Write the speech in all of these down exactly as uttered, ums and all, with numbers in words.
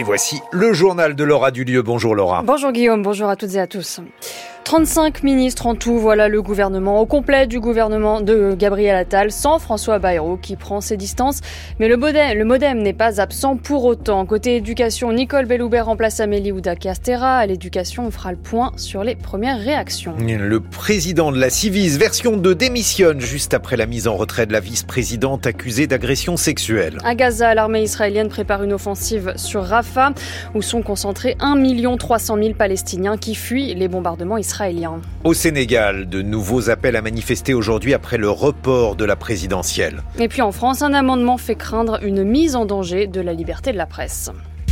Et voici le journal de Laura Dulieu. Bonjour Laura. Bonjour Guillaume, bonjour à toutes et à tous. trente-cinq ministres en tout, voilà le gouvernement au complet du gouvernement de Gabriel Attal, sans François Bayrou qui prend ses distances. Mais le modem, le modem n'est pas absent pour autant. Côté éducation, Nicole Belloubet remplace Amélie Oudéa-Castéra. À l'éducation, on fera le point sur les premières réactions. Le président de la Civis, version deux, démissionne juste après la mise en retrait de la vice-présidente accusée d'agression sexuelle. À Gaza, l'armée israélienne prépare une offensive sur Rafah, où sont concentrés un million trois cent mille Palestiniens qui fuient les bombardements israéliens. Au Sénégal, de nouveaux appels à manifester aujourd'hui après le report de la présidentielle. Et puis en France, un amendement fait craindre une mise en danger de la liberté de la presse.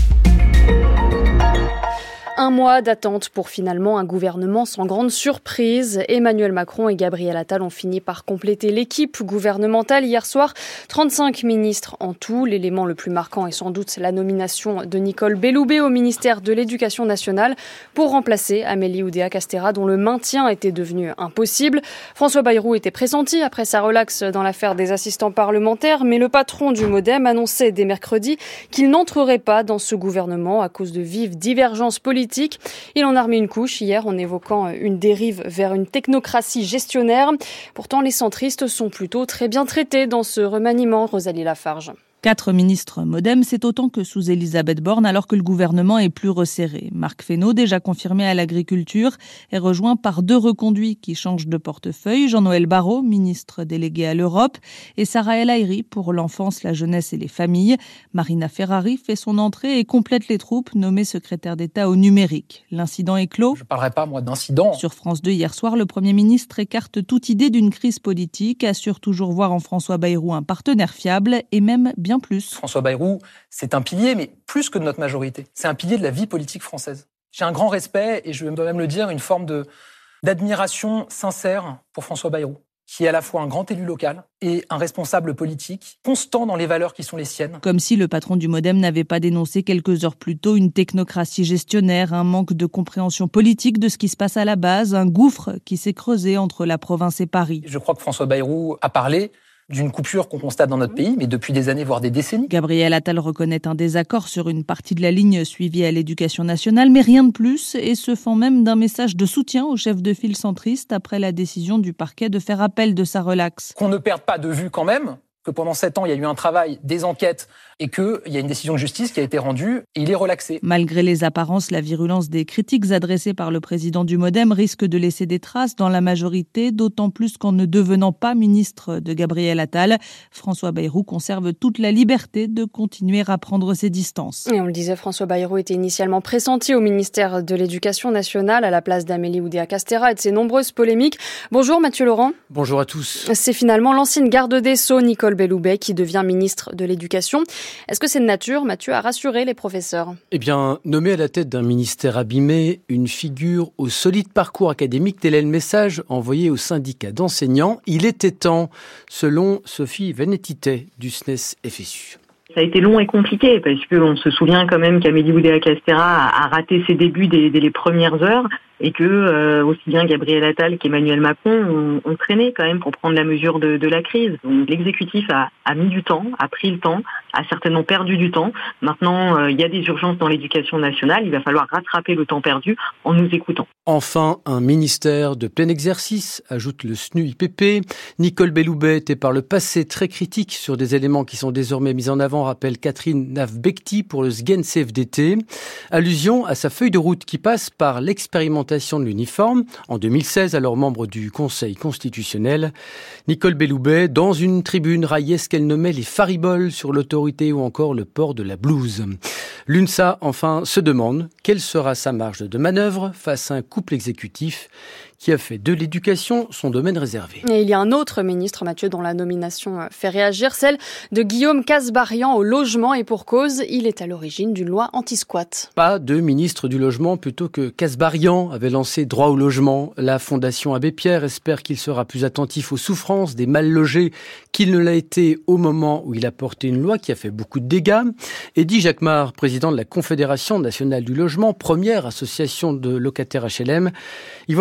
Un mois d'attente pour finalement un gouvernement sans grande surprise. Emmanuel Macron et Gabriel Attal ont fini par compléter l'équipe gouvernementale hier soir. trente-cinq ministres en tout. L'élément le plus marquant est sans doute la nomination de Nicole Belloubet au ministère de l'Éducation nationale pour remplacer Amélie Oudéa-Castéra dont le maintien était devenu impossible. François Bayrou était pressenti après sa relaxe dans l'affaire des assistants parlementaires, mais le patron du Modem annonçait dès mercredi qu'il n'entrerait pas dans ce gouvernement à cause de vives divergences politiques. Il en a remis une couche hier en évoquant une dérive vers une technocratie gestionnaire. Pourtant, les centristes sont plutôt très bien traités dans ce remaniement. Rosalie Lafarge. Quatre ministres Modem, c'est autant que sous Elisabeth Borne, alors que le gouvernement est plus resserré. Marc Fesneau, déjà confirmé à l'agriculture, est rejoint par deux reconduits qui changent de portefeuille. Jean-Noël Barrot, ministre délégué à l'Europe, et Sarah El Haïry pour l'enfance, la jeunesse et les familles. Marina Ferrari fait son entrée et complète les troupes, nommée secrétaire d'État au numérique. L'incident est clos. Je ne parlerai pas, moi, d'incident. Sur France deux, hier soir, le Premier ministre écarte toute idée d'une crise politique, assure toujours voir en François Bayrou un partenaire fiable et même bien plus. François Bayrou, c'est un pilier, mais plus que de notre majorité. C'est un pilier de la vie politique française. J'ai un grand respect, et je dois même le dire, une forme de, d'admiration sincère pour François Bayrou, qui est à la fois un grand élu local et un responsable politique, constant dans les valeurs qui sont les siennes. Comme si le patron du Modem n'avait pas dénoncé quelques heures plus tôt une technocratie gestionnaire, un manque de compréhension politique de ce qui se passe à la base, un gouffre qui s'est creusé entre la province et Paris. Je crois que François Bayrou a parlé d'une coupure qu'on constate dans notre pays, mais depuis des années, voire des décennies. Gabriel Attal reconnaît un désaccord sur une partie de la ligne suivie à l'éducation nationale, mais rien de plus, et se fend même d'un message de soutien au chef de file centriste après la décision du parquet de faire appel de sa relaxe. Qu'on ne perde pas de vue quand même que pendant sept ans, il y a eu un travail, des enquêtes, et qu'il y a une décision de justice qui a été rendue, et il est relaxé. Malgré les apparences, la virulence des critiques adressées par le président du Modem risque de laisser des traces dans la majorité, d'autant plus qu'en ne devenant pas ministre de Gabriel Attal, François Bayrou conserve toute la liberté de continuer à prendre ses distances. Et on le disait, François Bayrou était initialement pressenti au ministère de l'Éducation nationale à la place d'Amélie Oudéa-Castéra et de ses nombreuses polémiques. Bonjour Mathieu Laurent. Bonjour à tous. C'est finalement l'ancienne garde des Sceaux, Nicole Belloubet, qui devient ministre de l'Éducation. Est-ce que c'est de nature, Mathieu, à rassurer les professeurs ? Eh bien, nommé à la tête d'un ministère abîmé, une figure au solide parcours académique, tel est le message envoyé au syndicat d'enseignants. Il était temps, selon Sophie Venetité du S N E S F S U. Ça a été long et compliqué parce qu'on se souvient quand même qu'Amélie Oudéa-Castéra a raté ses débuts dès, dès les premières heures et que euh, aussi bien Gabriel Attal qu'Emmanuel Macron ont, ont traîné quand même pour prendre la mesure de, de la crise. Donc l'exécutif a, a mis du temps, a pris le temps, a certainement perdu du temps. Maintenant, euh, il y a des urgences dans l'éducation nationale. Il va falloir rattraper le temps perdu en nous écoutant. Enfin, un ministère de plein exercice, ajoute le S N U I P P. Nicole Belloubet était par le passé très critique sur des éléments qui sont désormais mis en avant, rappelle Catherine Navbekti pour le S G E N C F D T. Allusion à sa feuille de route qui passe par l'expérimentation de l'uniforme. En deux mille seize, alors membre du Conseil constitutionnel, Nicole Belloubet, dans une tribune, raillait ce qu'elle nommait les fariboles sur l'autorité ou encore le port de la blouse. L'UNSA, enfin, se demande quelle sera sa marge de manœuvre face à un couple exécutif qui a fait de l'éducation son domaine réservé. Et il y a un autre ministre, Mathieu, dont la nomination fait réagir, celle de Guillaume Kasbarian au logement, et pour cause, il est à l'origine d'une loi anti-squat. Pas de ministre du logement plutôt que Kasbarian avait lancé Droit au logement. La Fondation Abbé Pierre espère qu'il sera plus attentif aux souffrances des mal logés qu'il ne l'a été au moment où il a porté une loi qui a fait beaucoup de dégâts. Eddy Jacquemart, président de la Confédération nationale du logement, première association de locataires H L M, il voit, je cite, une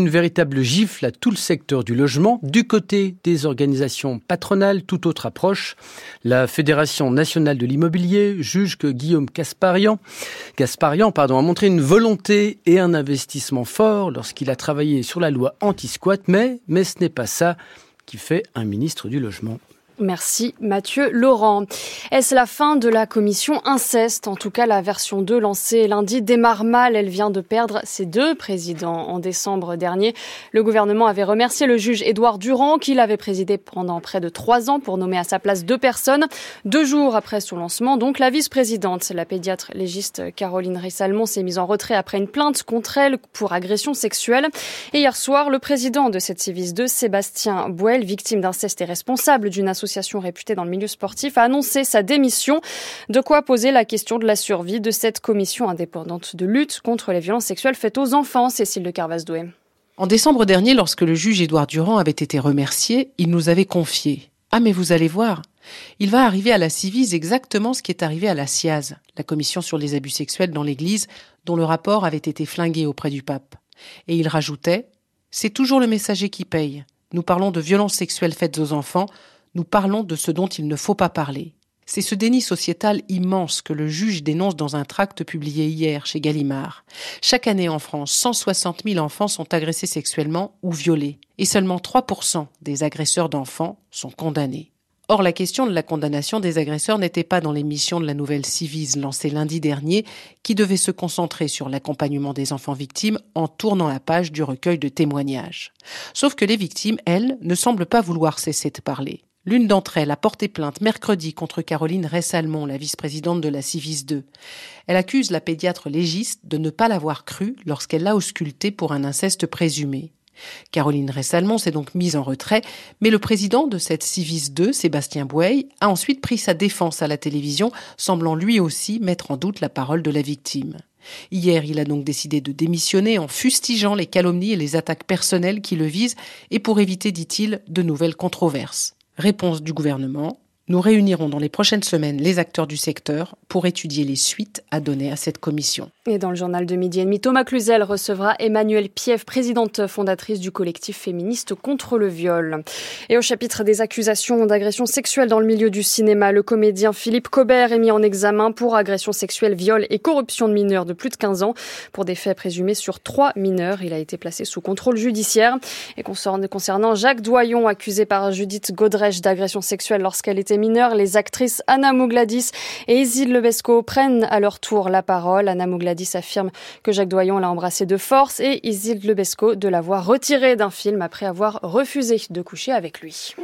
une véritable gifle à tout le secteur du logement. Du côté des organisations patronales, toute autre approche. La Fédération nationale de l'immobilier juge que Guillaume Gasparian, Gasparian pardon, a montré une volonté et un investissement fort lorsqu'il a travaillé sur la loi anti-squat, mais, mais ce n'est pas ça qui fait un ministre du logement. Merci Mathieu Laurent. Est-ce la fin de la commission inceste ? En tout cas, la version deux lancée lundi démarre mal. Elle vient de perdre ses deux présidents en décembre dernier. Le gouvernement avait remercié le juge Édouard Durand, qui l'avait présidé pendant près de trois ans pour nommer à sa place deux personnes. Deux jours après son lancement, donc, la vice-présidente, la pédiatre légiste Caroline Ressalmon, s'est mise en retrait après une plainte contre elle pour agression sexuelle. Et hier soir, le président de cette Civis deux, Sébastien Bouel, victime d'inceste et responsable d'une association réputée dans le milieu sportif, a annoncé sa démission. De quoi poser la question de la survie de cette commission indépendante de lutte contre les violences sexuelles faites aux enfants. Cécile de Carvaz-Doué. En décembre dernier, lorsque le juge Édouard Durand avait été remercié, il nous avait confié « Ah mais vous allez voir, il va arriver à la Civis exactement ce qui est arrivé à la C I A Z, la commission sur les abus sexuels dans l'Église, dont le rapport avait été flingué auprès du pape. » Et il rajoutait « C'est toujours le messager qui paye. Nous parlons de violences sexuelles faites aux enfants, nous parlons de ce dont il ne faut pas parler. » C'est ce déni sociétal immense que le juge dénonce dans un tract publié hier chez Gallimard. Chaque année en France, cent soixante mille enfants sont agressés sexuellement ou violés. Et seulement trois pour cent des agresseurs d'enfants sont condamnés. Or, la question de la condamnation des agresseurs n'était pas dans l'émission de la nouvelle Civis lancée lundi dernier, qui devait se concentrer sur l'accompagnement des enfants victimes en tournant la page du recueil de témoignages. Sauf que les victimes, elles, ne semblent pas vouloir cesser de parler. L'une d'entre elles a porté plainte mercredi contre Caroline Ressalmon, la vice-présidente de la Civis deux. Elle accuse la pédiatre légiste de ne pas l'avoir crue lorsqu'elle l'a auscultée pour un inceste présumé. Caroline Ressalmon s'est donc mise en retrait, mais le président de cette Civis deux, Sébastien Bouel, a ensuite pris sa défense à la télévision, semblant lui aussi mettre en doute la parole de la victime. Hier, il a donc décidé de démissionner en fustigeant les calomnies et les attaques personnelles qui le visent et pour éviter, dit-il, de nouvelles controverses. Réponse du gouvernement. Nous réunirons dans les prochaines semaines les acteurs du secteur pour étudier les suites à donner à cette commission. Et dans le journal de Midi et Demi, Thomas Cluzel recevra Emmanuelle Piève, présidente fondatrice du collectif féministe contre le viol. Et au chapitre des accusations d'agression sexuelle dans le milieu du cinéma, le comédien Philippe Cobert est mis en examen pour agression sexuelle, viol et corruption de mineurs de plus de quinze ans. Pour des faits présumés sur trois mineurs, il a été placé sous contrôle judiciaire. Et concernant Jacques Doyon, accusé par Judith Godrèche d'agression sexuelle lorsqu'elle était mineure, les actrices Anna Mougladis et Isilde Lebesco prennent à leur tour la parole. Anna Mougladis affirme que Jacques Doyon l'a embrassée de force et Isilde Lebesco de l'avoir retirée d'un film après avoir refusé de coucher avec lui.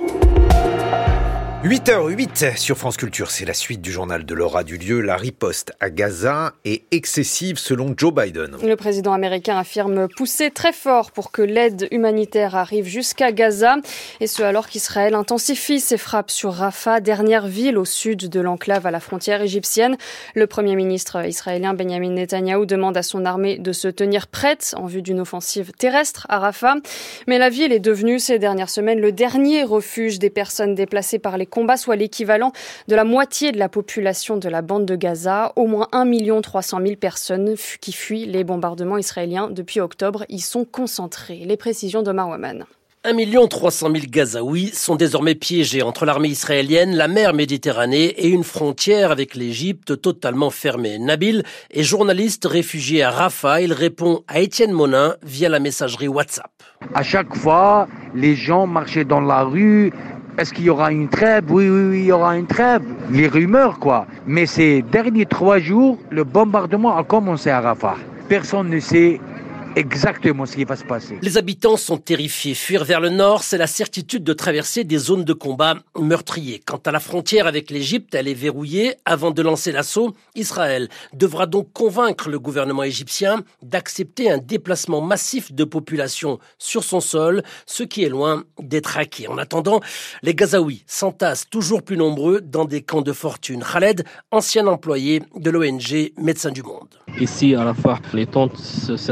huit heures huit sur France Culture, c'est la suite du journal de Laura Dulieu. La riposte à Gaza est excessive selon Joe Biden. Le président américain affirme pousser très fort pour que l'aide humanitaire arrive jusqu'à Gaza. Et ce alors qu'Israël intensifie ses frappes sur Rafah, dernière ville au sud de l'enclave à la frontière égyptienne. Le premier ministre israélien Benjamin Netanyahou demande à son armée de se tenir prête en vue d'une offensive terrestre à Rafah. Mais la ville est devenue ces dernières semaines le dernier refuge des personnes déplacées par les combats, soit l'équivalent de la moitié de la population de la bande de Gaza. Au moins un million trois cent mille personnes qui fuient les bombardements israéliens depuis octobre y sont concentrées. Les précisions d'Omar Waman. un million trois cent mille Gazaouis sont désormais piégés entre l'armée israélienne, la mer Méditerranée et une frontière avec l'Égypte totalement fermée. Nabil est journaliste réfugié à Rafah. Il répond à Étienne Monin via la messagerie WhatsApp. À chaque fois, les gens marchaient dans la rue. Est-ce qu'il y aura une trêve ? Oui, oui, oui, il y aura une trêve. Les rumeurs, quoi. Mais ces derniers trois jours, le bombardement a commencé à Rafah. Personne ne sait exactement ce qui va se passer. Les habitants sont terrifiés. Fuir vers le nord, c'est la certitude de traverser des zones de combat meurtriers. Quant à la frontière avec l'Égypte, elle est verrouillée. Avant de lancer l'assaut, Israël devra donc convaincre le gouvernement égyptien d'accepter un déplacement massif de population sur son sol, ce qui est loin d'être acquis. En attendant, les Gazaouis s'entassent toujours plus nombreux dans des camps de fortune. Khaled, ancien employé de l'O N G Médecins du Monde. Ici, à Rafah, les tentes s'installent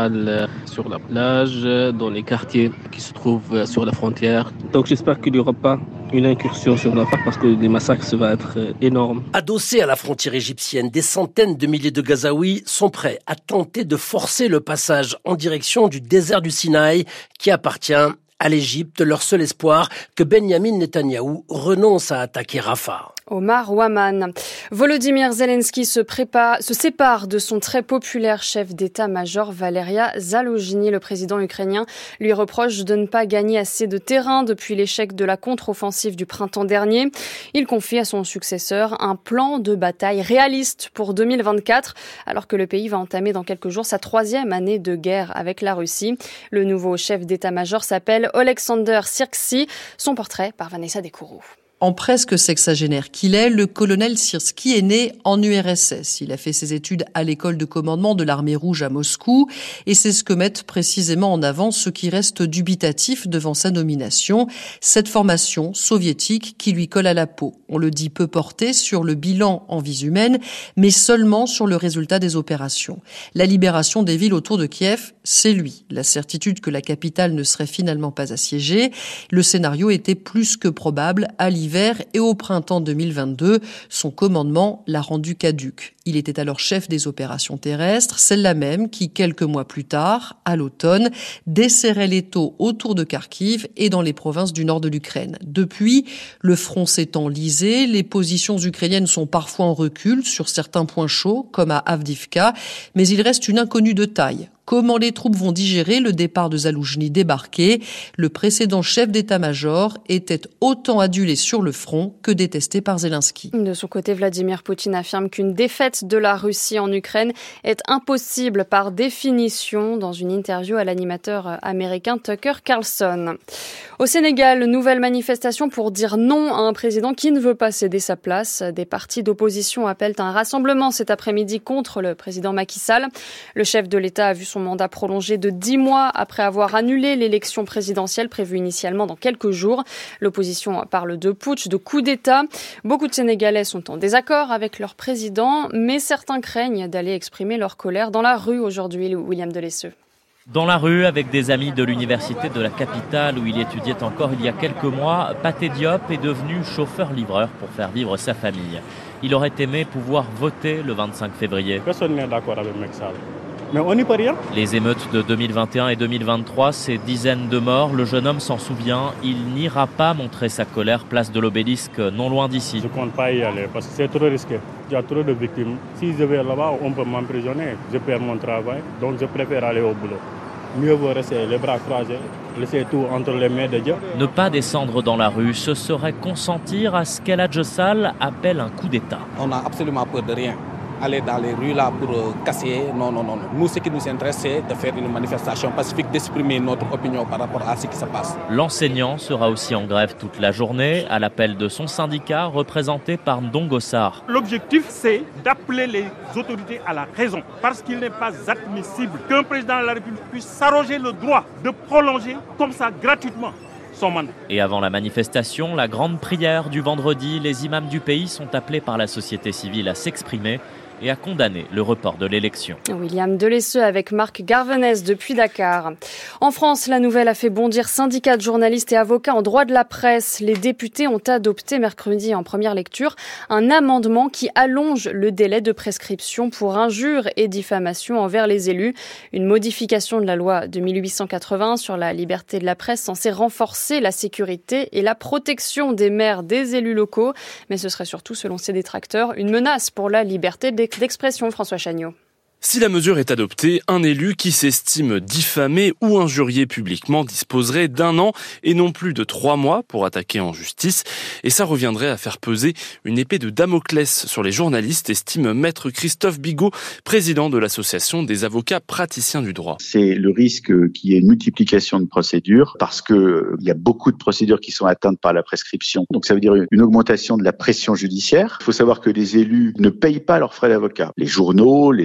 légales sur la plage, dans les quartiers qui se trouvent sur la frontière. Donc j'espère qu'il n'y aura pas une incursion sur la Rafah parce que les massacres, ça va être énorme. Adossés à la frontière égyptienne, des centaines de milliers de Gazaouis sont prêts à tenter de forcer le passage en direction du désert du Sinaï qui appartient à l'Égypte, leur seul espoir que Benyamin Netanyahou renonce à attaquer Rafah. Omar Ouaman. Volodymyr Zelensky se, prépare, se sépare de son très populaire chef d'état-major Valeria Zaluzhny. Le président ukrainien lui reproche de ne pas gagner assez de terrain depuis l'échec de la contre-offensive du printemps dernier. Il confie à son successeur un plan de bataille réaliste pour deux mille vingt-quatre, alors que le pays va entamer dans quelques jours sa troisième année de guerre avec la Russie. Le nouveau chef d'état-major s'appelle Oleksandr Syrski. Son portrait par Vanessa Descouroux. En presque sexagénaire qu'il est, le colonel Syrski est né en U R S S. Il a fait ses études à l'école de commandement de l'armée rouge à Moscou et c'est ce que mettent précisément en avant ceux qui restent dubitatifs devant sa nomination, cette formation soviétique qui lui colle à la peau. On le dit peu porté sur le bilan en vies humaines, mais seulement sur le résultat des opérations. La libération des villes autour de Kiev, c'est lui. La certitude que la capitale ne serait finalement pas assiégée, le scénario était plus que probable à l'hiver et au printemps deux mille vingt-deux, son commandement l'a rendu caduc. Il était alors chef des opérations terrestres, celle-là même qui, quelques mois plus tard, à l'automne, desserrait l'étau autour de Kharkiv et dans les provinces du nord de l'Ukraine. Depuis, le front s'est enlisé, les positions ukrainiennes sont parfois en recul sur certains points chauds, comme à Avdiivka, mais il reste une inconnue de taille. Comment les troupes vont digérer le départ de Zaluzhny débarqué? Le précédent chef d'état-major était autant adulé sur le front que détesté par Zelensky. De son côté, Vladimir Poutine affirme qu'une défaite de la Russie en Ukraine est impossible par définition dans une interview à l'animateur américain Tucker Carlson. Au Sénégal, nouvelle manifestation pour dire non à un président qui ne veut pas céder sa place. Des partis d'opposition appellent à un rassemblement cet après-midi contre le président Macky Sall. Le chef de l'État a vu son mandat prolongé de dix mois après avoir annulé l'élection présidentielle prévue initialement dans quelques jours. L'opposition parle de putsch, de coup d'État. Beaucoup de Sénégalais sont en désaccord avec leur président, mais certains craignent d'aller exprimer leur colère dans la rue aujourd'hui. William Delesseux. Dans la rue, avec des amis de l'université de la capitale où il étudiait encore il y a quelques mois, Pathé Diop est devenu chauffeur-livreur pour faire vivre sa famille. Il aurait aimé pouvoir voter le vingt-cinq février. Personne n'est d'accord avec Macky Sall. Mais on n'y peut rien. Les émeutes de deux mille vingt et un et deux mille vingt-trois, ces dizaines de morts, le jeune homme s'en souvient. Il n'ira pas montrer sa colère place de l'Obélisque, non loin d'ici. Je ne compte pas y aller parce que c'est trop risqué. Il y a trop de victimes. Si je vais là-bas, on peut m'emprisonner. Je perds mon travail, donc je préfère aller au boulot. Mieux vaut rester les bras croisés, laisser tout entre les mains de Dieu. Ne pas descendre dans la rue, ce serait consentir à ce qu'El Hadj Sall appelle un coup d'État. On n'a absolument peur de rien. Aller dans les rues là pour euh, casser, non, non, non. Nous, ce qui nous intéresse, c'est de faire une manifestation pacifique, d'exprimer notre opinion par rapport à ce qui se passe. L'enseignant sera aussi en grève toute la journée, à l'appel de son syndicat, représenté par Ndongo Sarr. L'objectif, c'est d'appeler les autorités à la raison, parce qu'il n'est pas admissible qu'un président de la République puisse s'arroger le droit de prolonger comme ça gratuitement son mandat. Et avant la manifestation, la grande prière du vendredi, les imams du pays sont appelés par la société civile à s'exprimer et à condamner le report de l'élection. William Delesseux avec Marc Garvenès depuis Dakar. En France, la nouvelle a fait bondir syndicats de journalistes et avocats en droit de la presse. Les députés ont adopté mercredi en première lecture un amendement qui allonge le délai de prescription pour injures et diffamation envers les élus. Une modification de la loi de mille huit cent quatre-vingts sur la liberté de la presse censée renforcer la sécurité et la protection des maires, des élus locaux. Mais ce serait surtout, selon ses détracteurs, une menace pour la liberté de d'expression. François Chagnot. Si la mesure est adoptée, un élu qui s'estime diffamé ou injurié publiquement disposerait d'un an et non plus de trois mois pour attaquer en justice. Et ça reviendrait à faire peser une épée de Damoclès sur les journalistes, estime maître Christophe Bigot, président de l'association des avocats praticiens du droit. C'est le risque qu'il y ait une multiplication de procédures parce que il y a beaucoup de procédures qui sont atteintes par la prescription. Donc ça veut dire une augmentation de la pression judiciaire. Il faut savoir que les élus ne payent pas leurs frais d'avocat. Les journaux, les opposants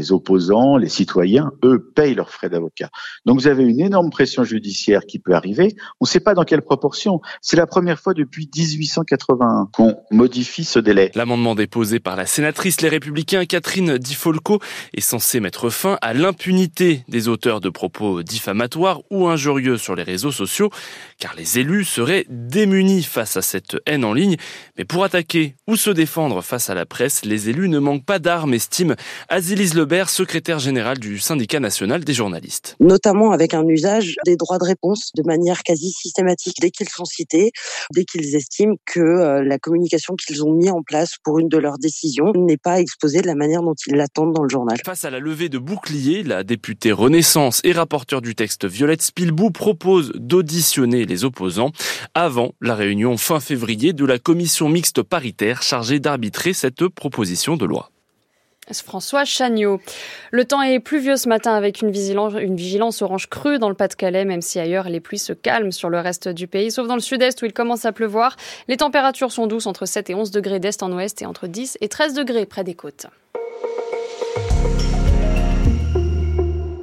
opposants, les citoyens, eux, payent leurs frais d'avocat. Donc vous avez une énorme pression judiciaire qui peut arriver. On ne sait pas dans quelle proportion. C'est la première fois depuis dix-huit cent quatre-vingt-un qu'on modifie ce délai. L'amendement déposé par la sénatrice Les Républicains Catherine Di Folco est censé mettre fin à l'impunité des auteurs de propos diffamatoires ou injurieux sur les réseaux sociaux, car les élus seraient démunis face à cette haine en ligne. Mais pour attaquer ou se défendre face à la presse, les élus ne manquent pas d'armes, estime Azilise Lebert, secrétaire générale du syndicat national des journalistes. Notamment avec un usage des droits de réponse de manière quasi systématique dès qu'ils sont cités, dès qu'ils estiment que euh, la communication qu'ils ont mis en place pour une de leurs décisions n'est pas exposée de la manière dont ils l'attendent dans le journal. Face à la levée de boucliers, la députée Renaissance et rapporteure du texte Violette Spilbou propose d'auditionner les opposants avant la réunion fin février de la commission mixte paritaire chargée d'arbitrer cette proposition de loi. François Chagnot. Le temps est pluvieux ce matin avec une vigilance, une vigilance orange crue dans le Pas-de-Calais, même si ailleurs les pluies se calment sur le reste du pays, sauf dans le sud-est où il commence à pleuvoir. Les températures sont douces entre sept et onze degrés d'est en ouest et entre dix et treize degrés près des côtes.